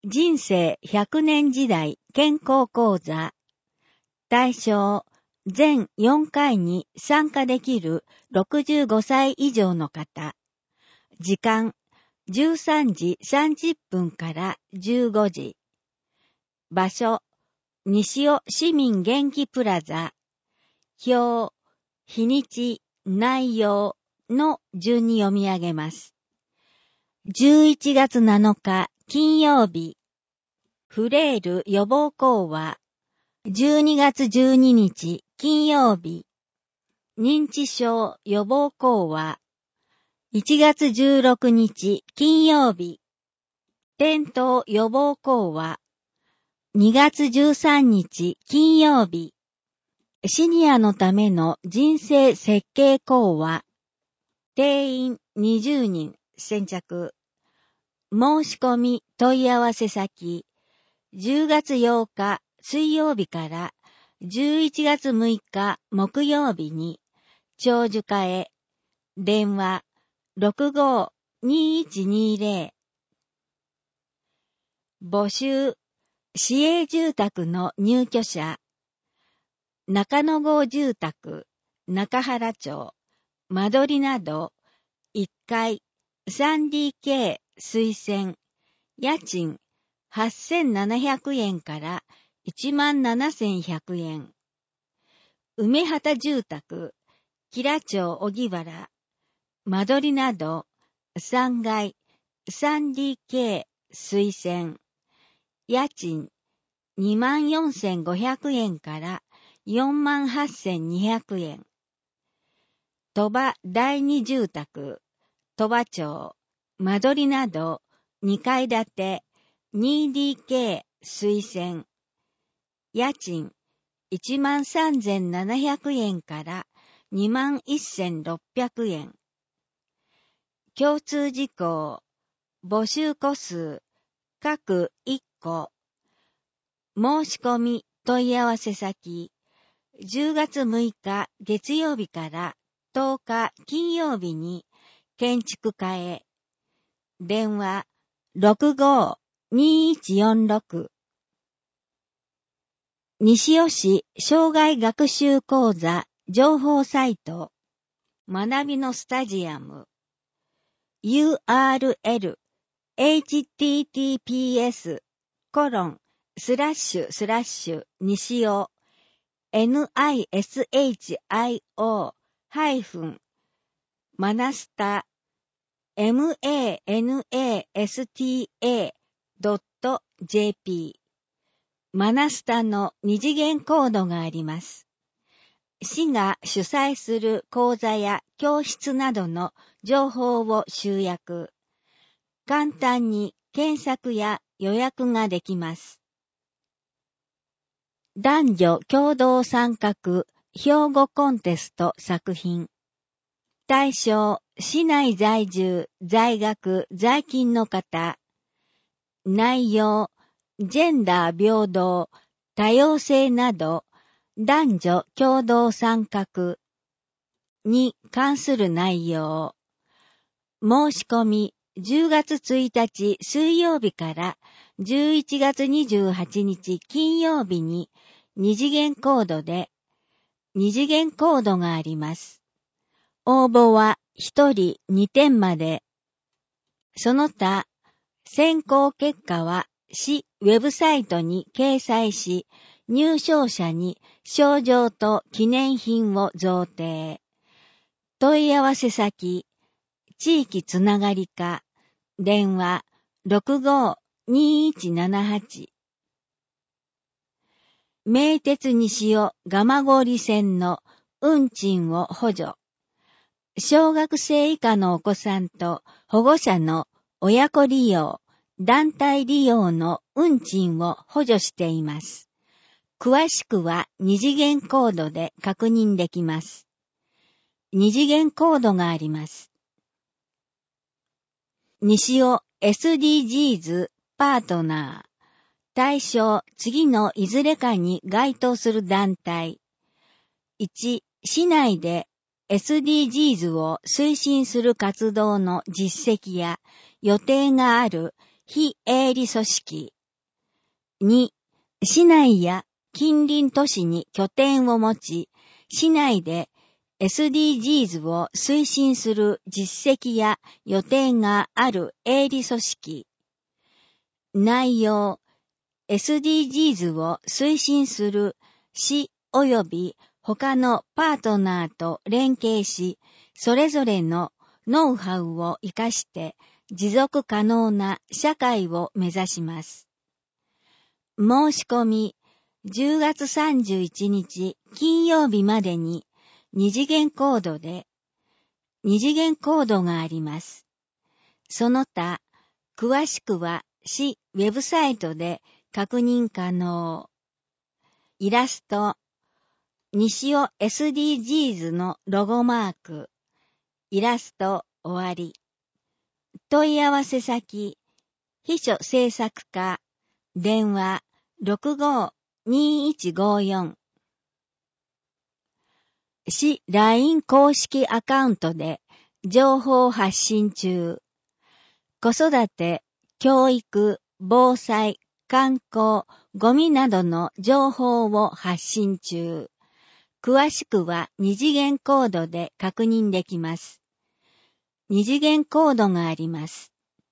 人生100年時代健康講座。対象、全4回に参加できる65歳以上の方。時間、13時30分から15時。場所、西尾市民元気プラザ。表、日にち、内容の順に読み上げます。11月7日金曜日、フレイル予防講話。12月12日金曜日、認知症予防講話。1月16日金曜日、転倒予防講話。2月13日金曜日、シニアのための人生設計講話。定員20人先着。申し込み問い合わせ先。10月8日水曜日から11月6日木曜日に長寿課へ。電話 65-2120。募集。市営住宅の入居者。中野郷住宅、中原町、間取りなど、1階 3DK 推薦、家賃8700円から17100円。梅畑住宅、吉良町小木原、間取りなど、3階 3DK 推薦、家賃24500円から48200円。鳥羽第二住宅、鳥羽町、間取りなど2階建て 2DK 推薦。家賃13700円から21600円。共通事項、募集個数、各1個。申し込み問い合わせ先。10月6日月曜日から10日金曜日に建築課へ。電話 65-2146。西尾市生涯学習講座情報サイト。学びのスタジアム。URL https:// 西尾NISHIO-manasta manasta.jp マナスタの二次元コードがあります。市が主催する講座や教室などの情報を集約。簡単に検索や予約ができます。男女共同参画標語コンテスト作品。対象、市内在住、在学、在勤の方。内容、ジェンダー平等、多様性など、男女共同参画に関する内容。申し込み、10月1日水曜日から11月28日金曜日に二次元コードで、二次元コードがあります。応募は1人2点まで。その他、選考結果は市ウェブサイトに掲載し、入賞者に賞状と記念品を贈呈。問い合わせ先、地域つながり課、電話 65-2178。名鉄西尾蒲郡線の運賃を補助。小学生以下のお子さんと保護者の親子利用、団体利用の運賃を補助しています。詳しくは二次元コードで確認できます。二次元コードがあります。西尾 SDGs パートナー。対象、次のいずれかに該当する団体。1、市内で SDGs を推進する活動の実績や予定がある非営利組織。 2、市内や近隣都市に拠点を持ち、市内でSDGs を推進する実績や予定がある営利組織。内容、SDGs を推進する市及び他のパートナーと連携し、それぞれのノウハウを活かして持続可能な社会を目指します。申し込み、10月31日金曜日までに2次元コードで、2次元コードがあります。その他、詳しくは市ウェブサイトで確認可能。イラスト、西尾 SDGs のロゴマーク。イラスト終わり。問い合わせ先、秘書制作課、電話65-2154。市 LINE 公式アカウントで情報発信中。子育て、教育、防災、観光、ゴミなどの情報を発信中。詳しくは2次元コードで確認できます。2次元コードがあります。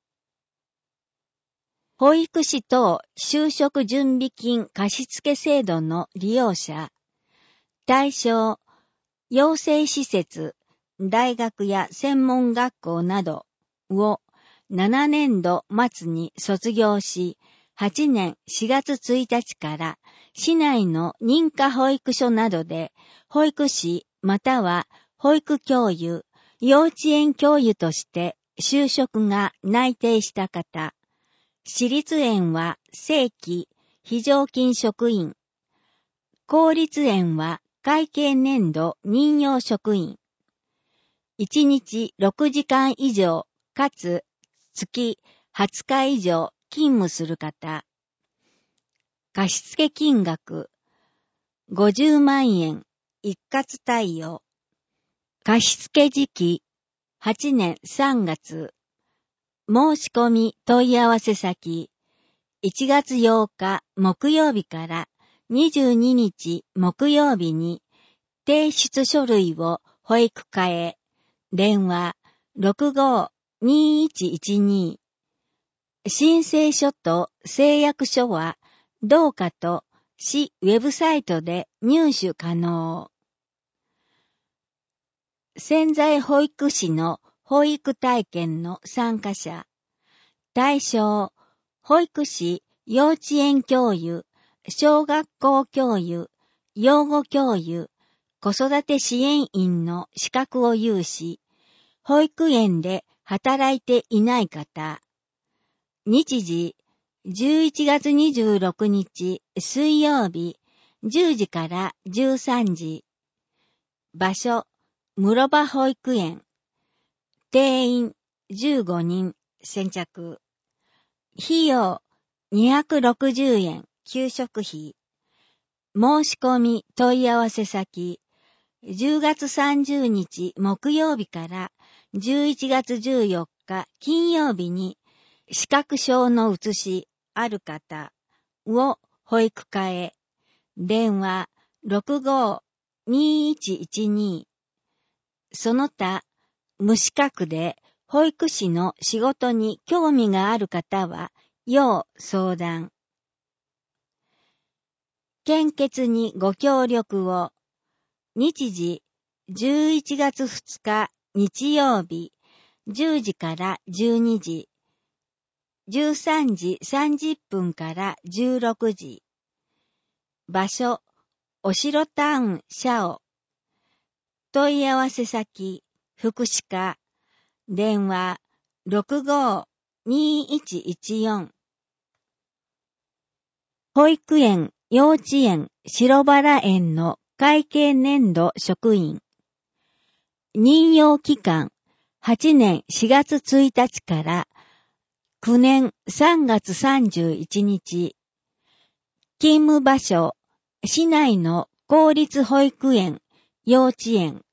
保育士等就職準備金貸付制度の利用者。対象、養成施設、大学や専門学校などを7年度末に卒業し、8年4月1日から市内の認可保育所などで保育士または保育教諭、幼稚園教諭として就職が内定した方、私立園は正規非常勤職員、公立園は会計年度任用職員、1日6時間以上かつ月20日以上勤務する方、貸付金額50万円一括貸与、貸付時期8年3月、申し込み問い合わせ先1月8日木曜日から22日木曜日に提出書類を保育課へ、電話65-2112。申請書と誓約書は同課と市ウェブサイトで入手可能。潜在保育士の保育体験の参加者。対象、保育士、幼稚園教諭、小学校教諭、養護教諭、子育て支援員の資格を有し、保育園で働いていない方。日時、11月26日水曜日、10時から13時。場所、室場保育園。定員、15人、先着。費用、260円、給食費。申し込み問い合わせ先、10月30日木曜日から11月14日金曜日に資格証の写しある方を保育課へ、電話65-2112。その他、無資格で保育士の仕事に興味がある方は要相談。献血にご協力を。日時、11月2日日曜日、10時から12時、13時30分から16時。場所、お城タウンシャオ。問い合わせ先、福祉課。電話、65-2114。保育園、幼稚園、白バラ園の会計年度職員。任用期間、8年4月1日から9年3月31日。勤務場所、市内の公立保育園、幼稚園。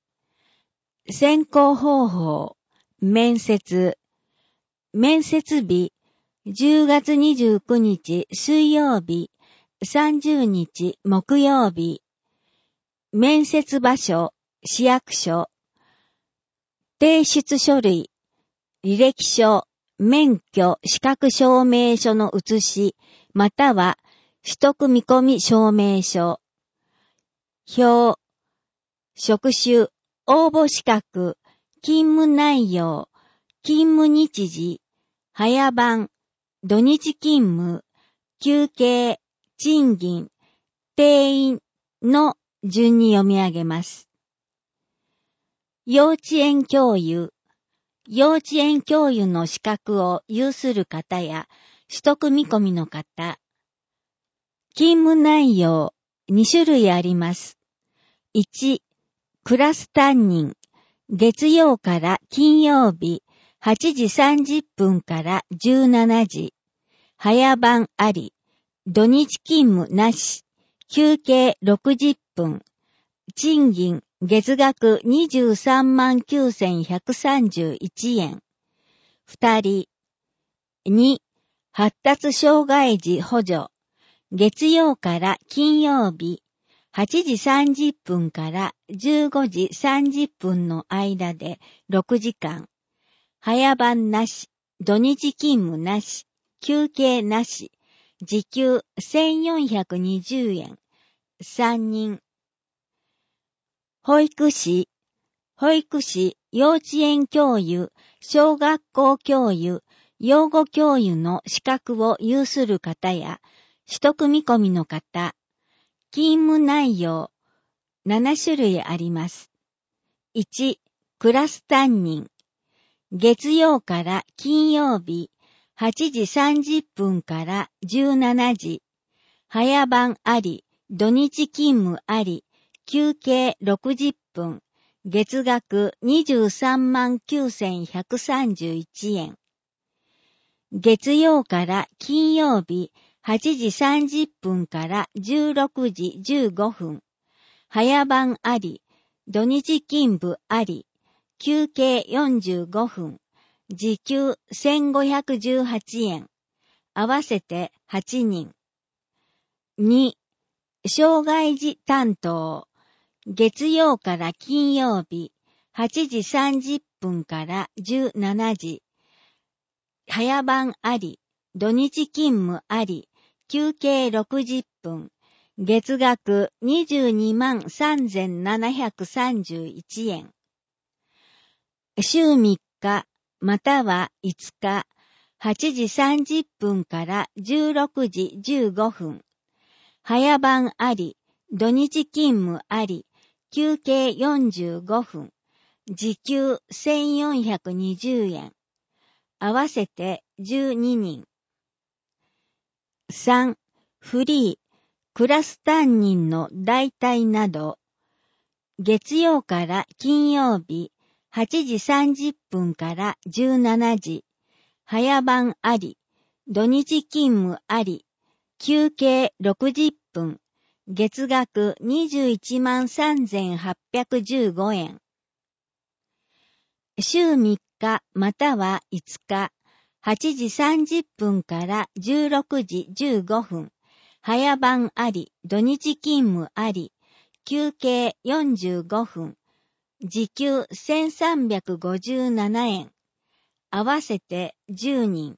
選考方法、面接。面接日、 10月29日水曜日、30日木曜日、面接場所、市役所、提出書類、履歴書、免許、資格証明書の写し、または取得見込み証明書、表、職種、応募資格、勤務内容、勤務日時、早番、土日勤務、休憩、賃金、定員の順に読み上げます。幼稚園教諭、幼稚園教諭の資格を有する方や取得見込みの方。勤務内容2種類あります。1、クラス担任、月曜から金曜日8時30分から17時。早番あり、土日勤務なし、休憩60分。賃金月額239131円。2人。2、発達障害児補助。月曜から金曜日、8時30分から15時30分の間で6時間。早番なし、土日勤務なし、休憩なし、時給1420円。3人。保育士、幼稚園教諭、小学校教諭、養護教諭の資格を有する方や、取得見込みの方。勤務内容、7種類あります。1、クラス担任。月曜から金曜日、8時30分から17時。早番あり、土日勤務あり、休憩60分。月額239131円。月曜から金曜日、8時30分から16時15分。早番あり、土日勤務あり、休憩45分。時給1518円。合わせて8人。2、障害児担当。月曜から金曜日、8時30分から17時。早番あり、土日勤務あり、休憩60分。月額223,731円。週3日、または5日、8時30分から16時15分。早番あり、土日勤務あり、休憩45分。時給1420円。合わせて12人。3、フリー、クラス担任の代替など。月曜から金曜日、8時30分から17時。早番あり、土日勤務あり、休憩60分。月額213,815円。週3日または5日、8時30分から16時15分。早番あり、土日勤務あり、休憩45分。時給1357円。合わせて10人。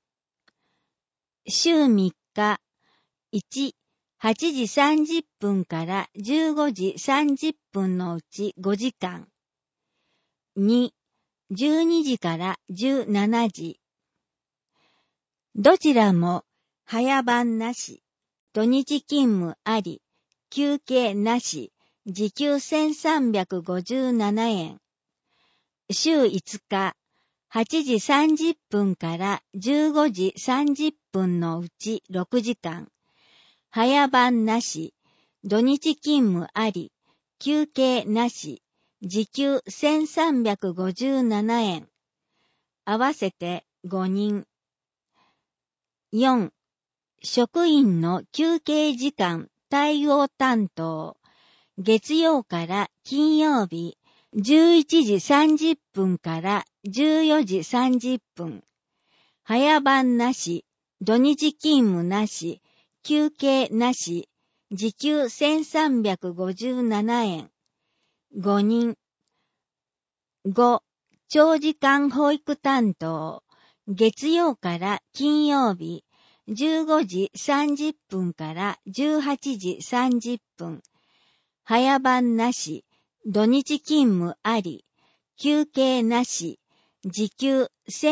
週3日。1、8時30分から15時30分のうち5時間。2、12時から17時。どちらも早番なし、土日勤務あり、休憩なし、時給1357円。週5日、8時30分から15時30分のうち6時間。早番なし、土日勤務あり、休憩なし、時給1357円。合わせて5人。4、職員の休憩時間対応担当。月曜から金曜日、11時30分から14時30分。 早番なし、土日勤務なし、休憩なし、時給1357円。5人。5、長時間保育担当。月曜から金曜日、15時30分から18時30分。早番なし、土日勤務あり、休憩なし、時給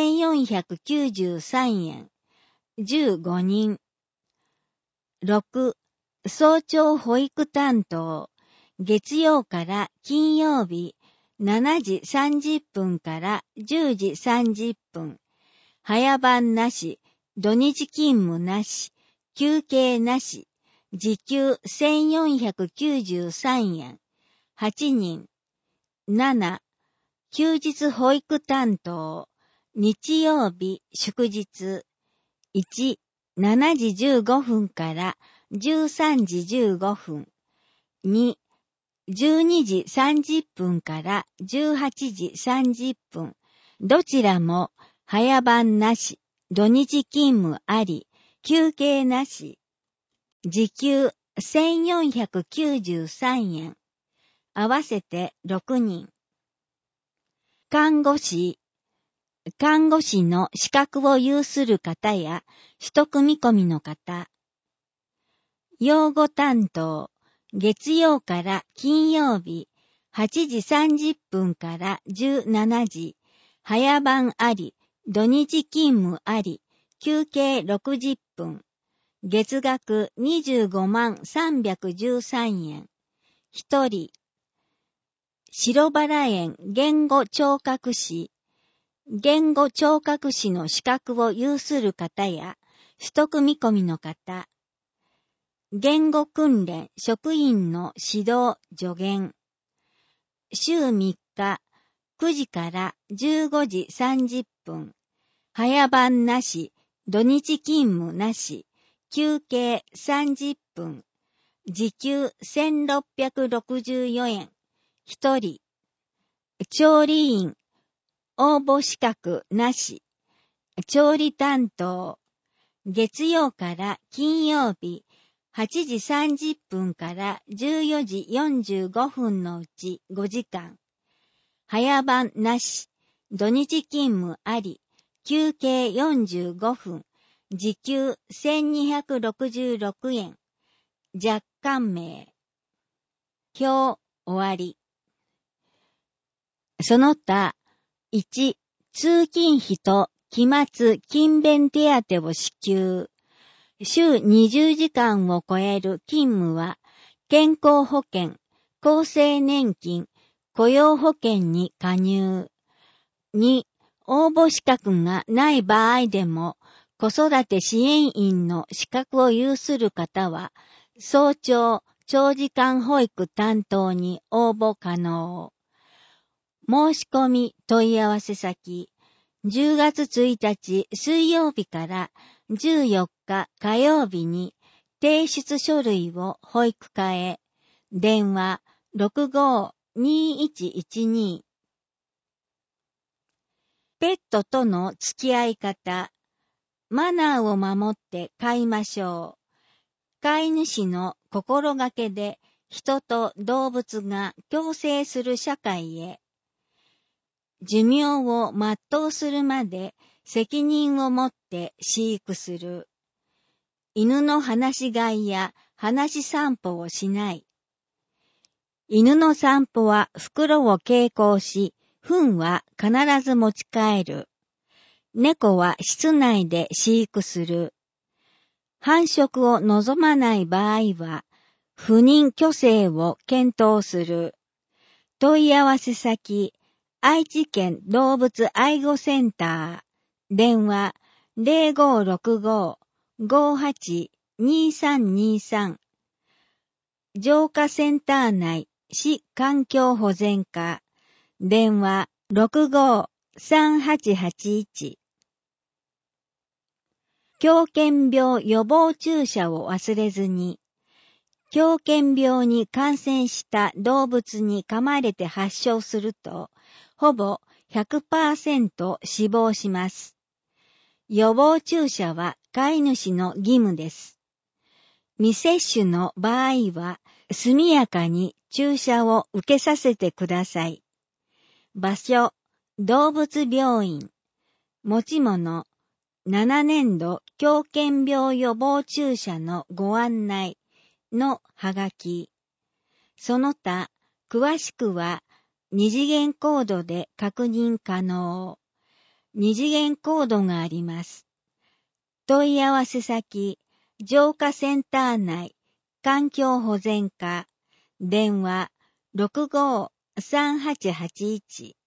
1493円。15人。6、早朝保育担当。月曜から金曜日、7時30分から10時30分。早番なし、土日勤務なし、休憩なし、時給1493円。8人。7、休日保育担当。日曜日、祝日。1、7時15分から13時15分。2、12時30分から18時30分。どちらも早番なし、土日勤務あり、休憩なし。時給1493円。合わせて6人。看護師の資格を有する方や取得見込みの方。養護担当。月曜から金曜日、8時30分から17時。早番あり、土日勤務あり、休憩60分。月額25万313円。1人。白バラ園言語聴覚士。言語聴覚士の資格を有する方や、取得見込みの方。言語訓練職員の指導助言。週3日、9時から15時30分。早番なし、土日勤務なし、休憩30分。時給1664円。1人。調理員。応募資格なし。調理担当。月曜から金曜日、8時30分から14時45分のうち5時間。早番なし。土日勤務あり。休憩45分。時給1266円。若干名。表終わり。その他、1、通勤費と期末勤勉手当を支給。週20時間を超える勤務は、健康保険、厚生年金、雇用保険に加入。2、応募資格がない場合でも、子育て支援員の資格を有する方は、早朝、長時間保育担当に応募可能。申し込み問い合わせ先、10月1日水曜日から14日火曜日に提出書類を保育課へ。電話 65-2112。ペットとの付き合い方。マナーを守って飼いましょう。飼い主の心がけで人と動物が共生する社会へ。寿命を全うするまで責任を持って飼育する。犬の放し飼いや放し散歩をしない。犬の散歩は袋を携行し、糞は必ず持ち帰る。猫は室内で飼育する。繁殖を望まない場合は、不妊去勢を検討する。問い合わせ先、愛知県動物愛護センター。電話0565-582323。浄化センター内市環境保全課。電話65-3881。狂犬病予防注射を忘れずに。狂犬病に感染した動物に噛まれて発症すると、ほぼ 100% 死亡します。 予防注射は飼い主の義務です。未接種の場合は、速やかに注射を受けさせてください。場所、動物病院。持ち物、7年度狂犬病予防注射のご案内のはがき。その他、詳しくは二次元コードで確認可能。二次元コードがあります。問い合わせ先、浄化センター内、環境保全課、電話65-3881